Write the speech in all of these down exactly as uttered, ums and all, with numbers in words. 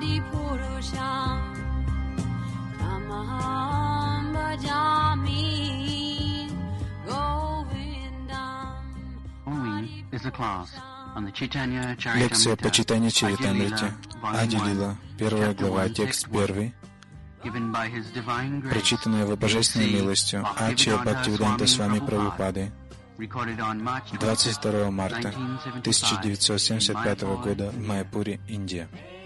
Лекция по Чайтанья Чаритамрите, Ади Лила, первая глава, текст первый, прочитанная его божественной милостью Ачарья Бхактивиданта Свами Прабхупады, двадцать второго марта тысяча девятьсот семьдесят пятого года в Майяпуре, Индия.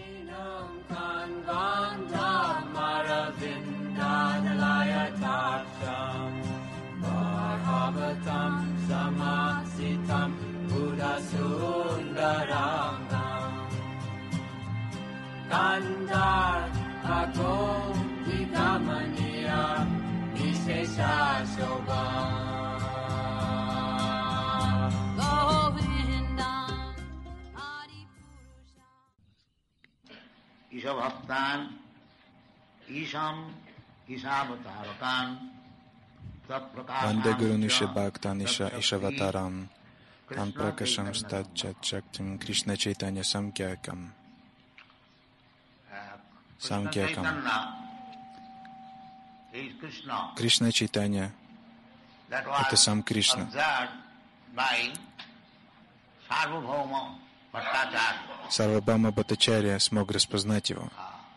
Ishabhaktan, Isham, Ishavatarakan, Ванде Гурунуша Бхактаниша Ишаватарам, Там Пракашам Стачат Шактим Кришна Чайтанья Самкякам. Самкякам. Кришна Чайтанья — это сам Кришна. Сарвабхаума Бхаттачарья смог распознать его.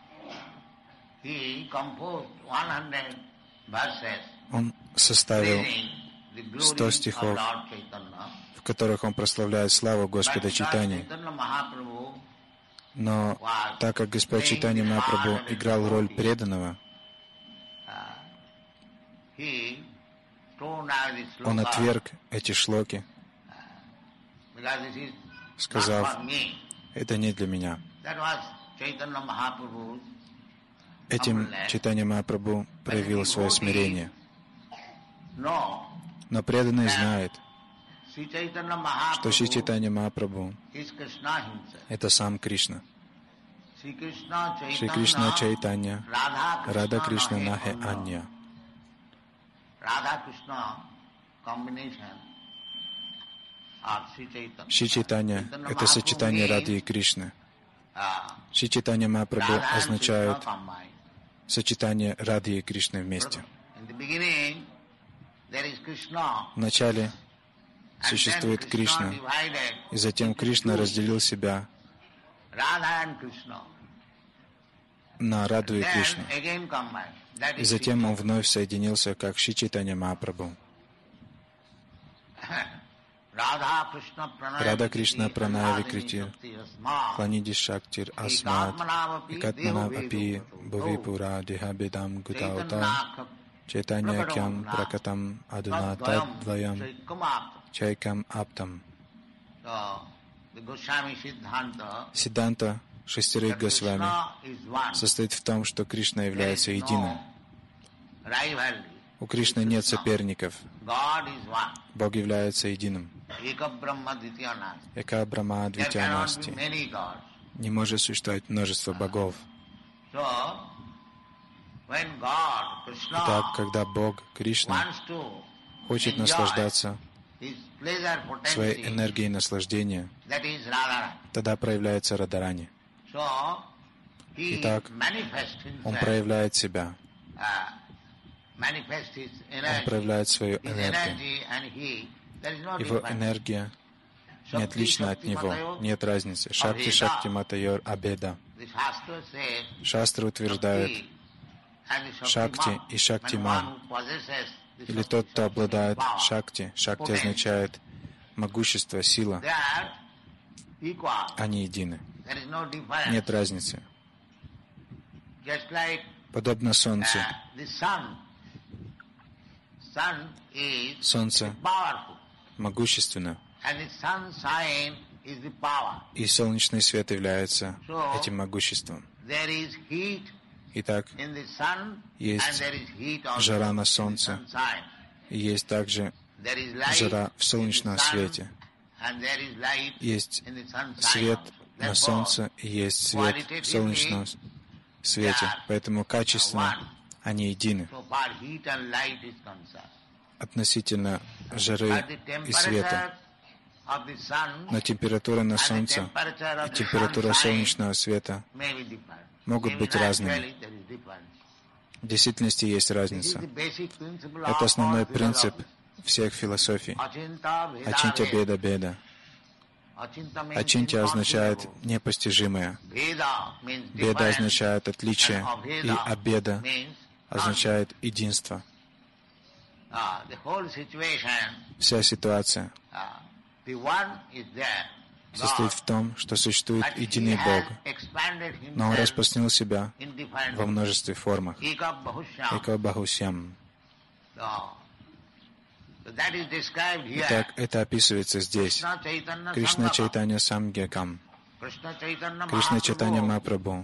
Он составил сто стихов, в которых он прославляет славу Господа Чайтаньи. Но так как Господь Чайтанья Махапрабху играл роль преданного, он отверг эти шлоки, сказав: «Это не для меня». Этим Чайтанья Махапрабху проявил свое смирение. Но преданный знает, что Шри Чайтанья Махапрабху — это сам Кришна. Шри Кришна Чайтанья, Рада Кришна Нахе Анья. Шри Чайтанья — это сочетание Рады и Кришны. Шри Чайтанья Махапрабху означает сочетание Рады и Кришны вместе. Вначале существует Кришна, и затем Кришна разделил себя на Раду и Кришну. И затем он вновь соединился как Шри Чайтанья Махапрабху. Рада Кришна Праная Викрити, Кланиди Шактир Асмат, Экатманав Апи Бхуви Пура Дихабедам Гутаута, Чайтанья Кям Пракатам Адуна Тадваям Чайкам Аптам. Сиддханта шестерых Госвами состоит в том, что Кришна является единым. У Кришны нет соперников. Бог является единым. Эка Брахма Двитьянасти. Не может существовать множество богов. Итак, когда Бог, Кришна, хочет наслаждаться своей энергией наслаждения, тогда проявляется Радарани. Итак, Он проявляет себя. Он проявляет свою энергию. Его энергия не отлична от Него, нет разницы. Шакти Шакти Матайор Абеда. Шастры утверждают, Шакти и Шактиман, или тот, кто обладает Шакти. Шакти означает могущество, сила. Они едины. Нет разницы. Подобно Солнцу. Солнце могущественно, и солнечный свет является этим могуществом. Итак, есть жара на солнце, и есть также жара в солнечном свете. Есть свет на солнце, и есть свет в солнечном свете. Поэтому качественно они едины относительно жары и света. Но температура на Солнце и температура солнечного света могут быть разными. В действительности есть разница. Это основной принцип всех философий. Ачинтя беда беда. Ачинтя означает непостижимое. Беда означает отличие, и абеда означает единство. Вся ситуация состоит в том, что существует единый Бог, но Он распространил себя во множестве формах. Эка Бахусьям. Итак, это описывается здесь. Кришна Чайтанья Самгьякам. Кришна Чайтанья Махапрабху.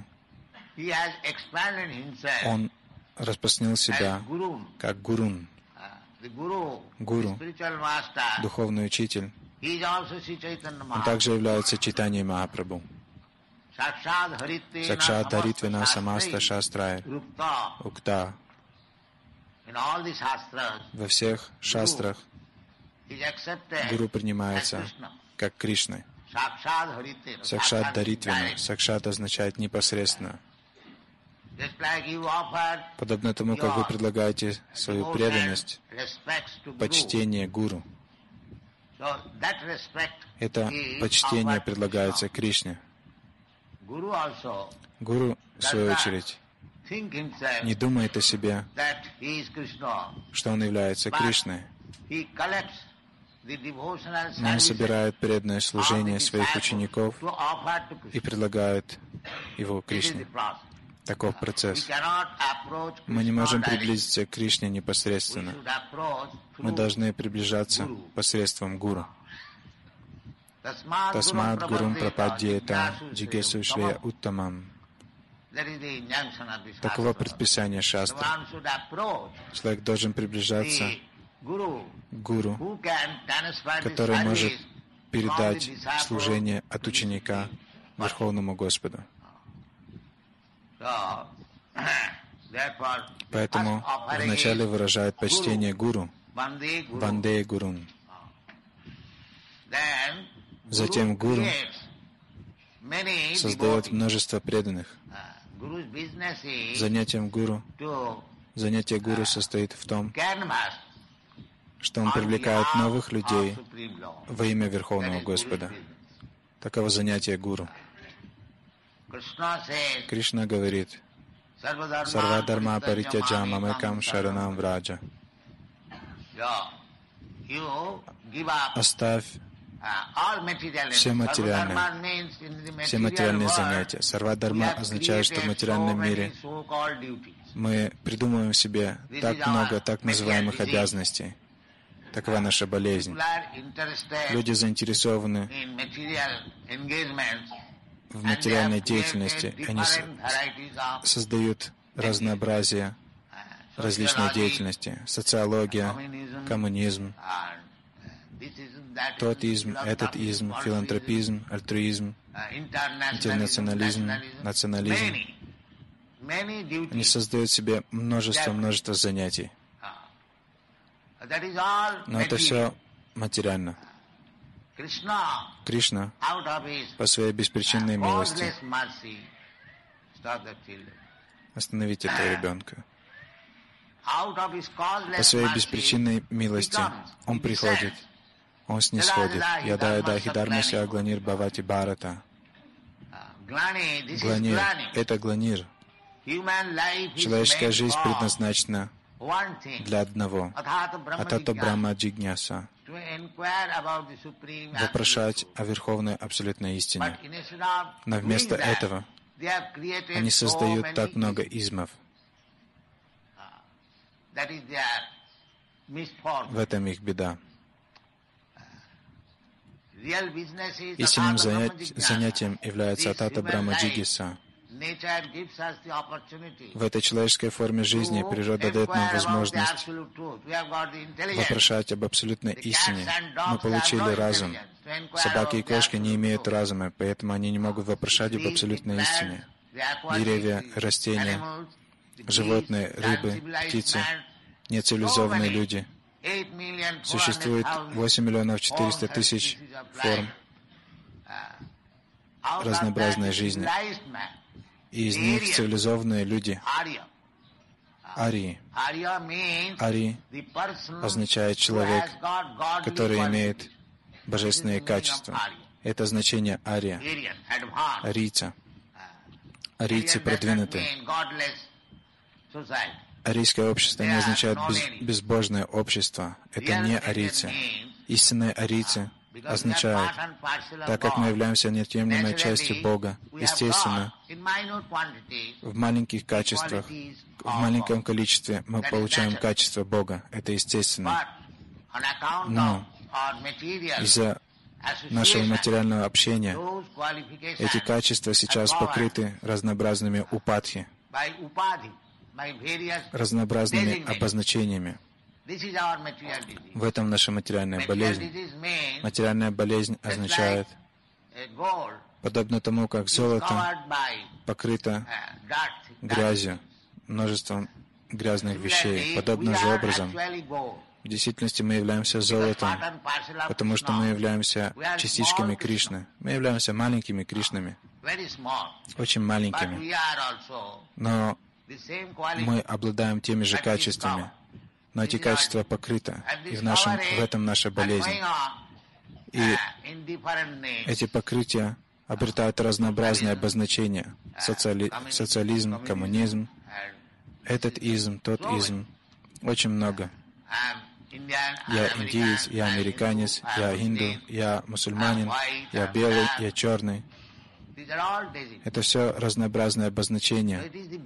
Он распространил себя как гурун. Гуру, духовный учитель. Он также является Чайтаньей Махапрабху. Сакшат Даритвина Самаста Шастрая Укта. Во всех шастрах Гуру принимается как Кришна. Сакшат Даритвина. Сакшат означает непосредственно. Подобно тому, как вы предлагаете свою преданность, почтение Гуру. Это почтение предлагается Кришне. Гуру, в свою очередь, не думает о себе, что он является Кришной, но он собирает преданное служение своих учеников и предлагает его Кришне. Таков процесс. Мы не можем приблизиться к Кришне непосредственно. Мы должны приближаться посредством Гуру. Тасмат Гурум Прападьета Джигесу Шрея Уттамам. Таково предписание шастры. Человек должен приближаться к Гуру, который может передать служение от ученика Верховному Господу. Поэтому вначале выражает почтение Гуру, Ванде Гурун. Затем Гуру создает множество преданных. Занятием Гуру, занятие Гуру состоит в том, что он привлекает новых людей во имя Верховного Господа. Таково занятие Гуру. Кришна говорит: Сарвадарма паритяджа мамекам шаранам враджа. Оставь все материальные, все материальные занятия. Сарвадарма означает, что в материальном мире мы придумываем себе так много так называемых обязанностей. Такова наша болезнь. Люди заинтересованы в материальной деятельности. Они создают разнообразие различной деятельности. Социология, коммунизм, тот изм, этот изм, филантропизм, альтруизм, интернационализм, национализм. Они создают себе множество-множество занятий. Но это все материально. Кришна по своей беспричинной милости остановите этого ребенка. По своей беспричинной милости Он приходит, Он снисходит. Яда яда хидармася гланир бхавати бхарата. Гланир — это гланир. Человеческая жизнь предназначена для одного. Атата Брахма Джигняса. Вопрошать о Верховной Абсолютной Истине. Но вместо этого они создают так много измов. В этом их беда. Истинным занятием является Атата Брахма Джигьяса. В этой человеческой форме жизни природа дает нам возможность вопрошать об абсолютной истине. Мы получили разум. Собаки и кошки не имеют разума, поэтому они не могут вопрошать об абсолютной истине. Деревья, растения, животные, рыбы, птицы, нецивилизованные люди Существует восемь миллионов четыреста тысяч форм разнообразной жизни. И из них цивилизованные люди, арии. Ари означает человек, который имеет божественные качества. Это значение ария, арийца. Арийцы продвинутые. Арийское общество не означает без, безбожное общество. Это не арийцы. Истинные арийцы означают, так как мы являемся неотъемлемой частью Бога, естественно, в маленьких качествах, в маленьком количестве мы получаем качество Бога. Это естественно. Но из-за нашего материального общения эти качества сейчас покрыты разнообразными упадхи, разнообразными обозначениями. В этом наша материальная болезнь. Материальная болезнь означает, подобно тому, как золото покрыто грязью, множеством грязных вещей. Подобным же образом, в действительности мы являемся золотом, потому что мы являемся частичками Кришны. Мы являемся маленькими Кришнами, очень маленькими. Но мы обладаем теми же качествами. Но эти качества покрыты, и в, нашем, в этом наша болезнь. И эти покрытия обретают разнообразные обозначения. Социали... Социализм, коммунизм, этот изм, тот изм. Очень много. Я индиец, я американец, я хинду, я мусульманин, я белый, я черный. Это все разнообразные обозначения.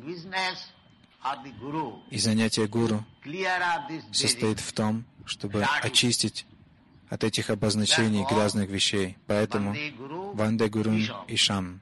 И занятие гуру состоит в том, чтобы очистить от этих обозначений грязных вещей. Поэтому Ванде Гурун Ишам.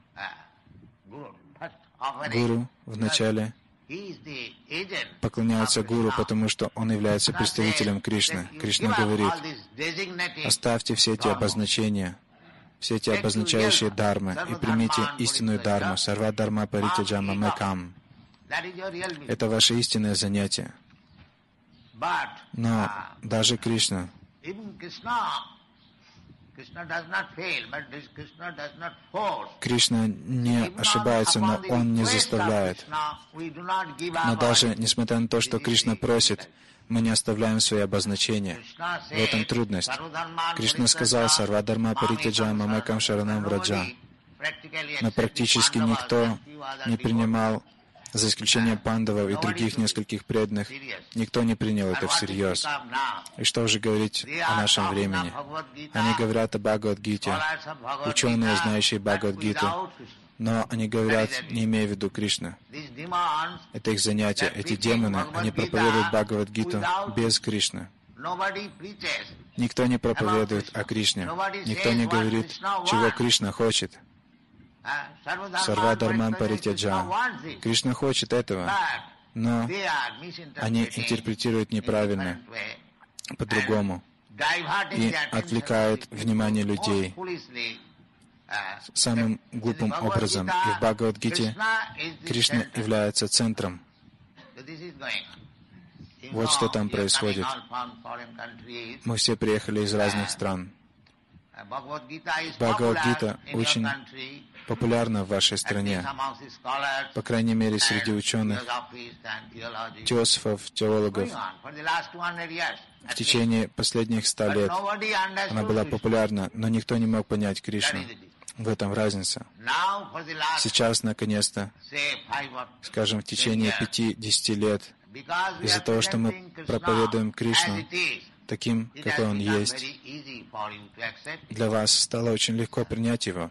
Гуру вначале поклоняется гуру, потому что он является представителем Кришны. Кришна говорит: оставьте все эти обозначения, все эти обозначающие дharмы, и примите истинную дharму. Сарва дharma паритяджа мамекам. Это ваше истинное занятие. Но даже Кришна, Кришна не ошибается, но Он не заставляет. Но даже несмотря на то, что Кришна просит, мы не оставляем свои обозначения. В этом трудность. Кришна сказал: «Сарва дharma паритяджа мамекам шаранам враджа». Но практически никто не принимал, за исключением пандавов и других нескольких преданных, никто не принял это всерьез. И что уже говорить о нашем времени? Они говорят о Бхагавад-гите, ученые, знающие Бхагавад-гиту, но они говорят, не имея в виду Кришну. Это их занятие. Эти демоны, они проповедуют Бхагавад-гиту без Кришны. Никто не проповедует о Кришне. Никто не говорит, чего Кришна хочет. Сарва дharman паритяджа. Кришна хочет этого, но они интерпретируют неправильно, по-другому, и отвлекают внимание людей самым глупым образом. И в Бхагавад-гите Кришна является центром. Вот что там происходит. Мы все приехали из разных стран. Бхагавад-гита очень популярна в вашей стране, по крайней мере, среди ученых, теософов, теологов. В течение последних ста лет она была популярна, но никто не мог понять Кришну. В этом разница. Сейчас, наконец-то, скажем, в течение пяти-десяти лет, из-за того, что мы проповедуем Кришну таким, какой Он есть, для вас стало очень легко принять Его.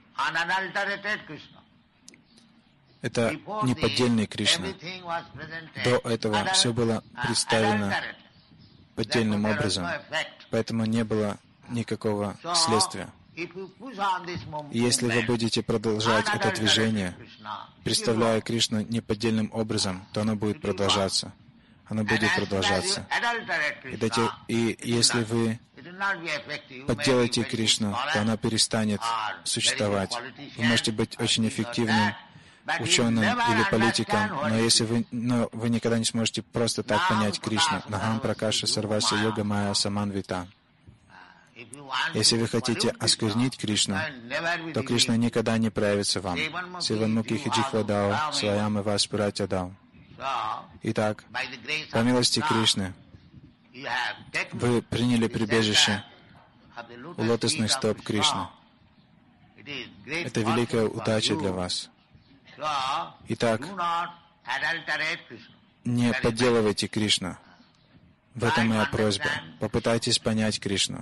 Это неподдельный Кришна. До этого все было представлено поддельным образом, поэтому не было никакого следствия. И если вы будете продолжать это движение, представляя Кришну неподдельным образом, то оно будет продолжаться. Оно будет продолжаться. И, дайте, и если вы подделаете Кришну, то она перестанет существовать. Вы можете быть очень эффективным ученым или политикам, но если вы, но вы никогда не сможете просто так понять Кришну. Нахам пракаша сарваса йога майя саманвита. Если вы хотите осквернить Кришну, то Кришна никогда не проявится вам. Сиванмукхи хиджихвадао, сваям и васпуратядау. Итак, по милости Кришны, вы приняли прибежище у лотосных стоп Кришны. Это великая удача для вас. Итак, не подделывайте Кришну. В этом моя просьба. Попытайтесь понять Кришну.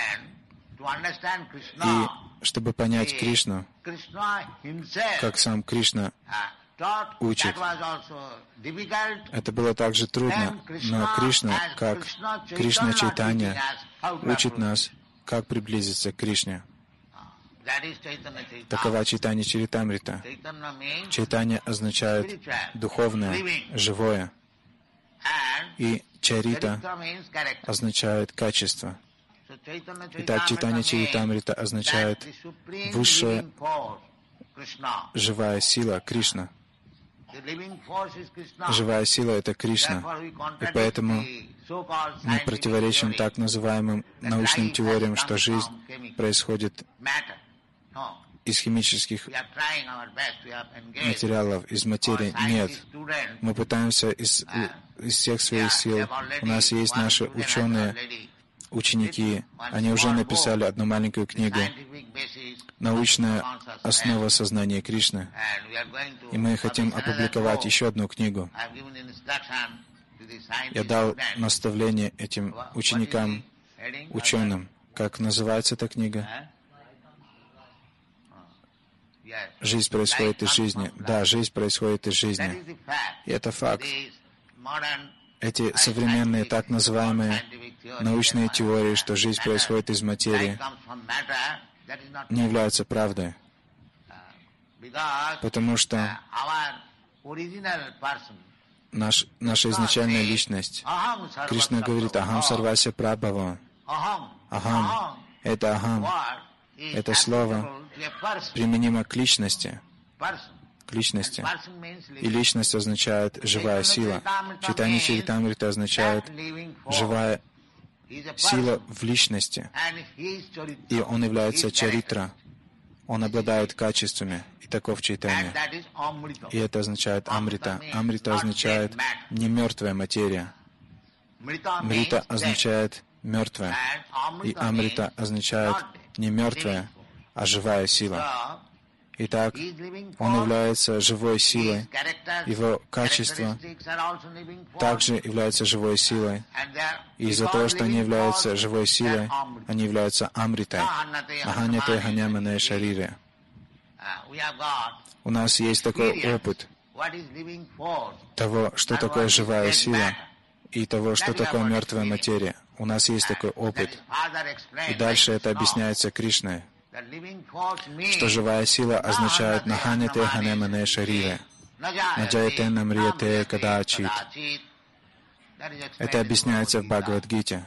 И чтобы понять Кришну, как сам Кришна учит, это было также трудно, но Кришна, как Кришна Чайтанья, учит нас, как приблизиться к Кришне. Такова Чайтанья Чаритамрита. Чайтанья означает духовное, живое. И Чарита означает качество. Итак, Чайтанья Чаритамрита означает высшая живая сила Кришна. Живая сила — это Кришна. И поэтому мы противоречим так называемым научным теориям, что жизнь происходит из химических материалов, из материи. Нет. Мы пытаемся из, из всех своих сил. У нас есть наши ученые, ученики. Они уже написали одну маленькую книгу «Научная основа сознания Кришны». И мы хотим опубликовать еще одну книгу. Я дал наставление этим ученикам, ученым. Как называется эта книга? Жизнь происходит из жизни. Да, жизнь происходит из жизни. И это факт. Эти современные так называемые научные теории, что жизнь происходит из материи, не являются правдой. Потому что наш, наша изначальная личность, Кришна говорит «Ахам сарвася прабхава». Ахам — это ахам. Это слово применимо к личности. К личности. И личность означает живая сила. Чайтанья Чаритамрита означает живая сила в личности. И он является чаритра. Он обладает качествами. И таков Чайтанья. И это означает амрита. Амрита означает не мертвая материя. Мрита означает мертвая. И амрита означает не мертвая, а живая сила. Итак, он является живой силой. Его качество также является живой силой. И из-за того, что они являются живой силой, они являются амритой. Аханяте ханямане шарире. У нас есть такой опыт того, что такое живая сила, и того, что такое мертвая материя. У нас есть такой опыт. И дальше это объясняется Кришной, что живая сила означает «наханяте ханемане шарире», «наджаяте намрияте кадачит». Это объясняется в Бхагавад-гите.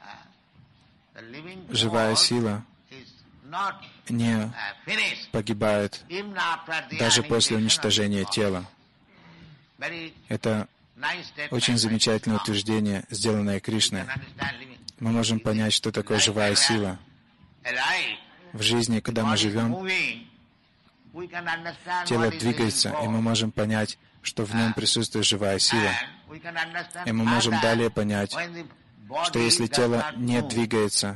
Живая сила не погибает даже после уничтожения тела. Это очень замечательное утверждение, сделанное Кришной. Мы можем понять, что такое живая сила. В жизни, когда мы живем, тело двигается, и мы можем понять, что в нем присутствует живая сила. И мы можем далее понять, что если тело не двигается,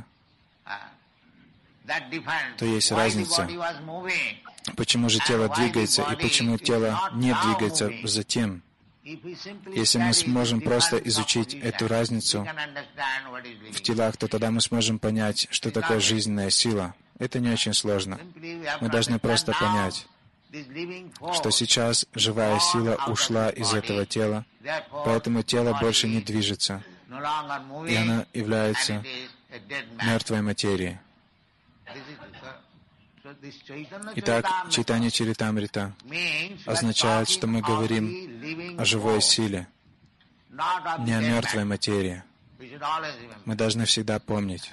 то есть разница. Почему же тело двигается, и почему тело не двигается затем? Если мы сможем просто изучить эту разницу в телах, то тогда мы сможем понять, что такое жизненная сила. Это не очень сложно. Мы должны просто понять, что сейчас живая сила ушла из этого тела, поэтому тело больше не движется, и оно является мертвой материей. Итак, Чайтанья Чаритамрита означает, что мы говорим о живой силе, не о мертвой материи. Мы должны всегда помнить.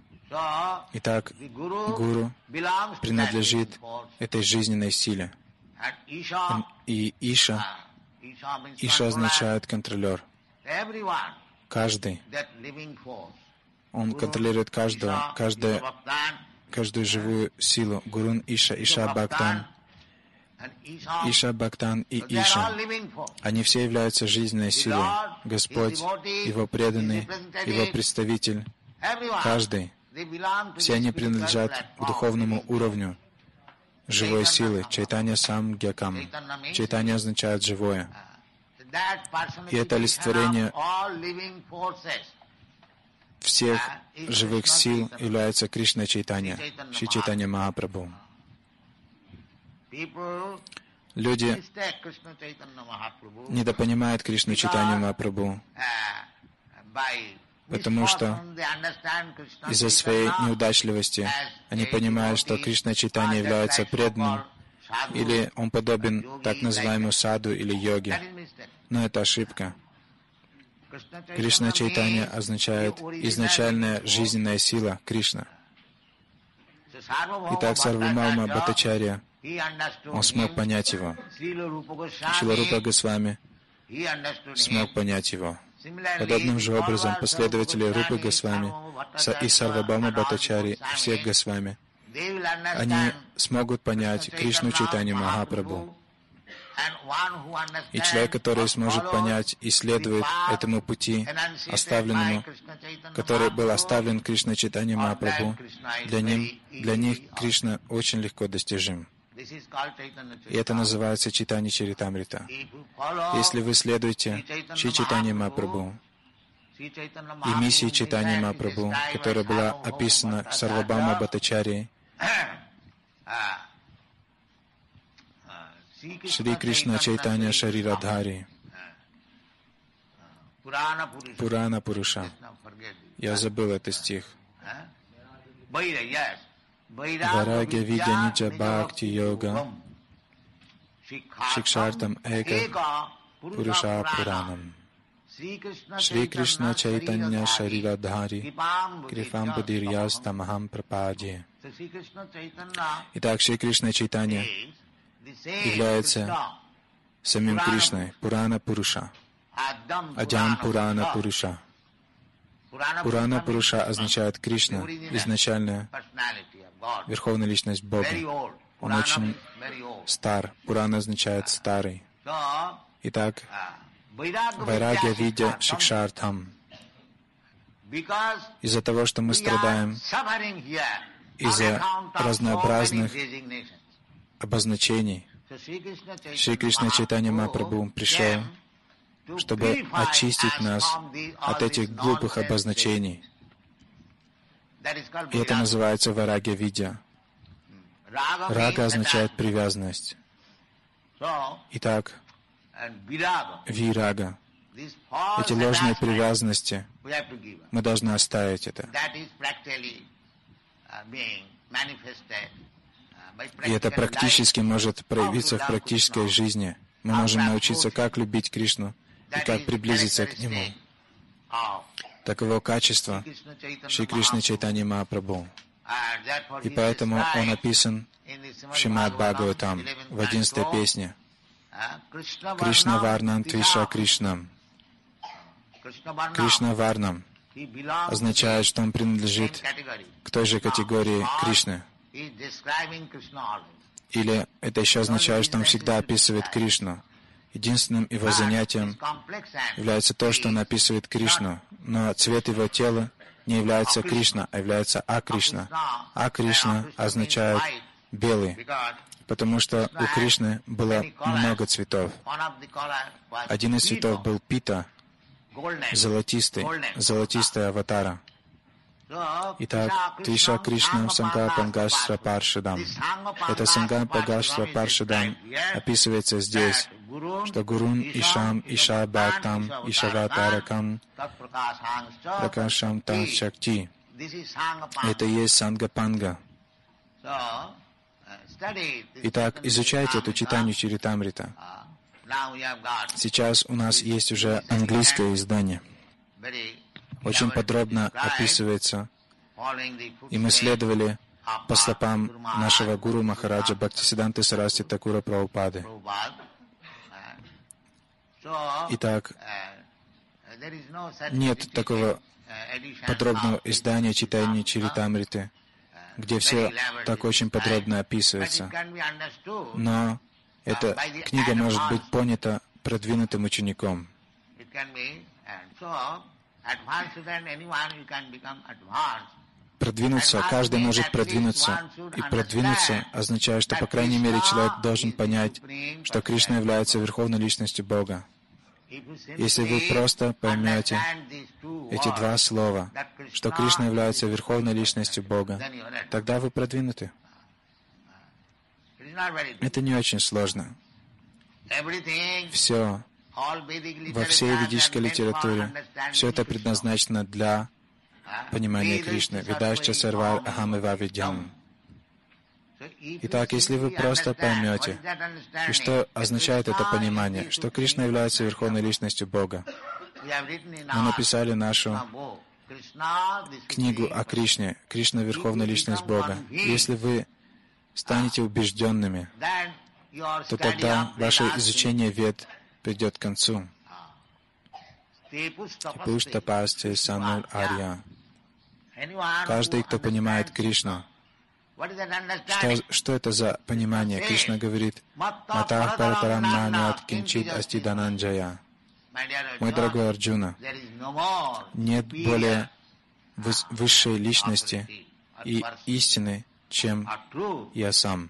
Итак, Гуру принадлежит этой жизненной силе. И Иша, Иша означает контролер. Каждый. Он контролирует каждого, каждое, каждую живую силу. Гурун Иша, Иша Бхактан, Иша Бхактан и Иша. Они все являются жизненной силой. Господь, Его преданный, Его представитель, каждый. Все они принадлежат к духовному уровню живой силы. Чайтанья Самгьякам. Чайтанья означает живое. И это олицетворение всех живых сил является Кришна Чайтанья, Шри Чайтанья Махапрабху. Люди недопонимают Кришну Чайтанью Махапрабху, потому что из-за своей неудачливости они понимают, что Кришна Чайтанья является преданным, или он подобен так называемому саду или йоге. Но это ошибка. Кришна Чайтанья означает изначальная жизненная сила Кришна. Итак, Сарвабхаума Бхаттачарья, он смог понять его. Шрила Рупа Госвами смог понять его. Подобным же образом последователи Рупы Госвами и Сарвабхаума Бхаттачарьи и всех Госвами, они смогут понять Кришну Чайтанью Махапрабху. И человек, который сможет понять и следует этому пути, оставленному, который был оставлен Кришной Чайтаньей Махапрабху, для, ним, для них Кришна очень легко достижим. И это называется Чайтанья Чаритамрита. Если вы следуете Шри Чайтанье Махапрабху и миссии Чайтаньи Махапрабху, которая была описана в Сарвабхаума Бхаттачарьей, Шри Кришна Чайтанья Шарирадхари, Пурана Пуруша. Я забыл этот стих. Варагья видя ниджа бхакти йога шикшартам эка Пуруша Пуранам. Шри Кришна Чайтанья Шарирадхари Крифамбадирьястамахам Прападье. Итак, Шри Кришна Чайтанья является самим Кришной, Пурана Пуруша, Адям Пурана Пуруша. Пурана Пуруша означает Кришна, изначальная Верховная Личность Бога. Он очень стар. Пурана означает старый. Итак, Вайрагья видя Шикшартхам. Из-за того, что мы страдаем из-за разнообразных обозначений, Шри Кришна Чайтанья Махапрабху пришел, чтобы очистить нас от этих глупых обозначений. И это называется Варагья видя. Рага означает привязанность. Итак, вирага. Эти ложные привязанности, мы должны оставить это. И это практически может проявиться в практической жизни. Мы можем научиться, как любить Кришну и как приблизиться к Нему. Таково качество Шри Кришны Чайтаньи Махапрабху. И поэтому он описан в Шримад Бхагаватам в одиннадцатой песне. Кришна Варнам Твиша Кришнам. Кришна Варнам означает, что он принадлежит к той же категории Кришны. Или это еще означает, что он всегда описывает Кришну. Единственным его занятием является то, что он описывает Кришну, но цвет его тела не является Кришна, а является А-Кришна. А-Кришна означает белый, потому что у Кришны было много цветов. Один из цветов был пита, золотистый, золотистая аватара. Итак, Твиша Кришнам Сангапам Гашра Паршадам. Это Сангапа Гашра Паршадам описывается здесь, что Гурун Ишам Иша Бхактам Ишаватаракам Пракашам Там Шакти. Это и есть Сангапанга. Итак, изучайте эту Чайтанью Чаритамрита. Сейчас у нас есть уже английское издание. Очень подробно описывается, и мы следовали по стопам нашего гуру Махараджа Бхактисиданты Сарасвати Такура Прабхупады. Итак, нет такого подробного издания Чайтанья Чаритамриты, где все так очень подробно описывается. Но эта книга может быть понята продвинутым учеником. Продвинуться, каждый может продвинуться. И продвинуться означает, что, по крайней мере, человек должен понять, что Кришна является Верховной Личностью Бога. Если вы просто поймете эти два слова, что Кришна является Верховной Личностью Бога, тогда вы продвинуты. Это не очень сложно. Все, во всей ведической литературе, все это предназначено для понимания Кришны. Ведашча сарвар ахамева видьям. Итак, если вы просто поймете, и что означает это понимание, что Кришна является Верховной Личностью Бога. Мы написали нашу книгу о Кришне, Кришна — Верховная Личность Бога. Если вы станете убежденными, то тогда ваше изучение Вед придет к концу. Пуштапасте сануль арья. Каждый, кто понимает Кришну, Что, что это за понимание? Кришна говорит, «Матах паратарам нанят кинчит асти дананджая». Мой дорогой Арджуна, нет более высшей личности и истины, чем я сам.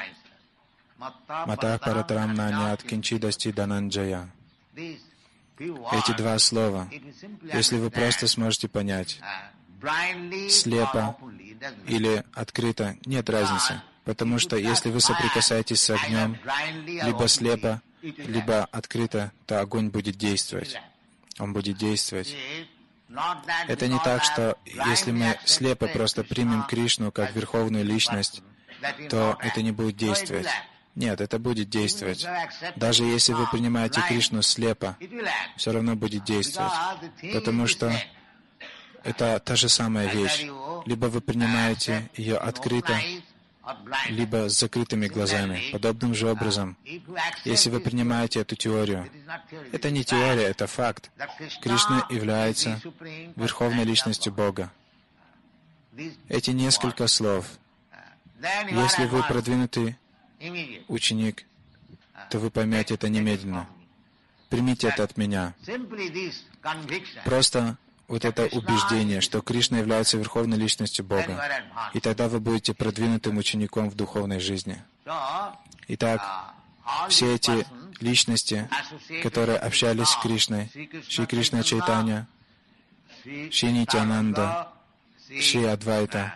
«Матах паратарам нанят кинчит асти дананджая». Эти два слова, если вы просто сможете понять, слепо или открыто, нет разницы. Потому что если вы соприкасаетесь с огнем, либо слепо, либо открыто, то огонь будет действовать. Он будет действовать. Это не так, что если мы слепо просто примем Кришну как Верховную Личность, то это не будет действовать. Нет, это будет действовать. Даже если вы принимаете Кришну слепо, все равно будет действовать. Потому что это та же самая вещь. Либо вы принимаете ее открыто, либо с закрытыми глазами. Подобным же образом, если вы принимаете эту теорию, это не теория, это факт. Кришна является Верховной Личностью Бога. Эти несколько слов, если вы продвинутый ученик, то вы поймете это немедленно. Примите это от меня. Просто вот это убеждение, что Кришна является Верховной Личностью Бога. И тогда вы будете продвинутым учеником в духовной жизни. Итак, все эти личности, которые общались с Кришной, Шри Кришна Чайтанья, Шри Нитьянанда, Шри Адвайта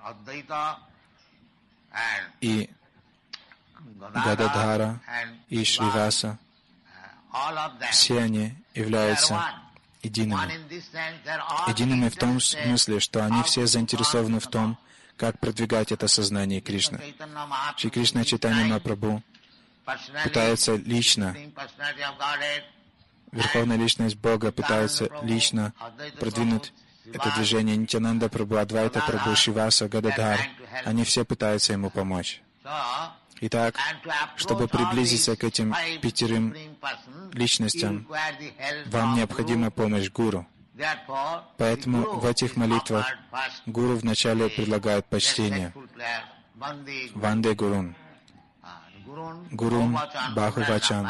и Гададхара и Шриваса, все они являются едиными. Едиными в том смысле, что они все заинтересованы в том, как продвигать это сознание Кришны. Шри Кришна Чайтанья Махапрабху пытается лично, Верховная Личность Бога пытается лично продвинуть это движение. Нитьянанда Прабху, Адвайта Прабху, Шриваса, Гададхар, они все пытаются ему помочь. Итак, чтобы приблизиться к этим пятерым личностям, вам необходима помощь Гуру. Поэтому в этих молитвах Гуру вначале предлагает почтение. Ванде Гурун. Гурун Бахувачан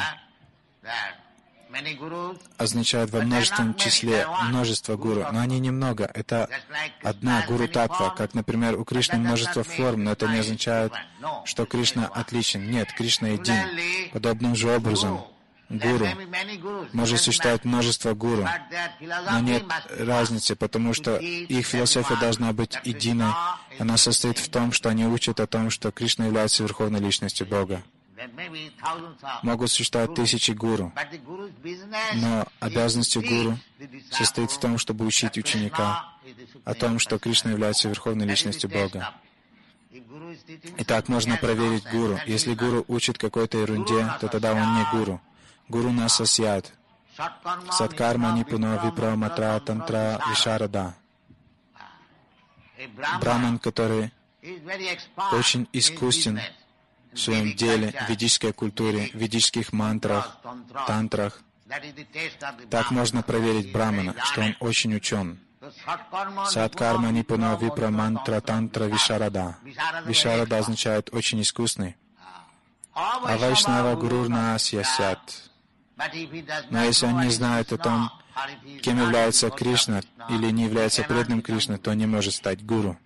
означает во множественном числе множество гуру, но они немного. Это одна гуру-татва, как, например, у Кришны множество форм, но это не означает, что Кришна отличен. Нет, Кришна един. Подобным же образом, гуру может существовать множество гуру, но нет разницы, потому что их философия должна быть единой. Она состоит в том, что они учат о том, что Кришна является Верховной Личностью Бога. Могут существовать тысячи гуру, но обязанностью гуру состоит в том, чтобы учить ученика о том, что Кришна является Верховной Личностью Бога. Итак, можно проверить гуру. Если гуру учит какой-то ерунде, то тогда он не гуру. Гуру нас асьят. Саткарма нипуно випра матра тантра вишарада. Браман, который очень искусен в своем деле, в ведической культуре, в ведических мантрах, тантрах. Так можно проверить брамана, что он очень учен. Садкарма Нипуна Випра Мантра Тантра Вишарада. Вишарада означает очень искусный. А Вайшнава Гуру Насьясят. Но если он не знает о том, кем является Кришна или не является преданным Кришны, то не может стать гуру.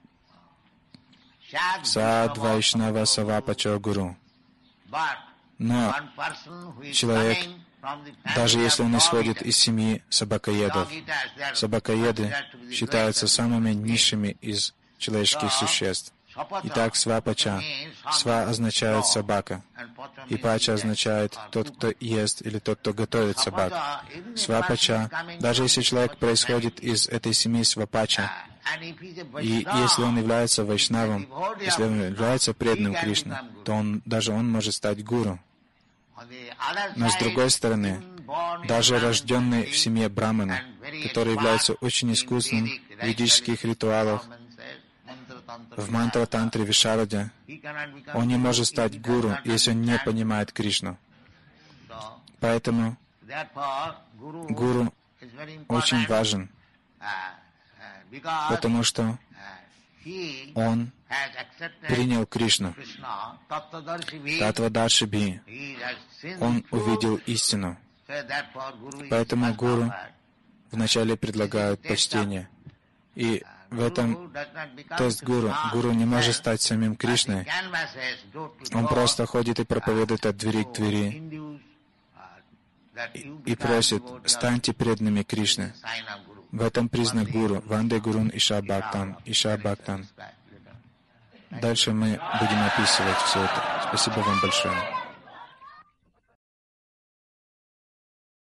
Сад Вайшнава Савапача Гуру. Но человек, даже если он исходит из семьи собакоедов, собакоеды считаются самыми низшими из человеческих существ. Итак, свапача. Сва означает собака, и пача означает тот, кто ест, или тот, кто готовит собак. Свапача, даже если человек происходит из этой семьи свапача, и если он является вайшнавом, если он является преданным Кришне, то он, даже он может стать гуру. Но с другой стороны, даже рожденный в семье брамана, который является очень искусным в ведических ритуалах, в мантра-тантре Вишараде, он не может стать гуру, если он не понимает Кришну. Поэтому гуру очень важен, потому что он принял Кришну. Татвадарши Би. Он увидел истину. Поэтому гуру вначале предлагают почтение. И в этом тест гуру. Гуру не может стать самим Кришной. Он просто ходит и проповедует от двери к двери и, и просит: станьте преданными Кришне. В этом признак гуру. Ванде гурун Иша Бхактан. Иша Бхактан. Дальше мы будем описывать все это. Спасибо вам большое.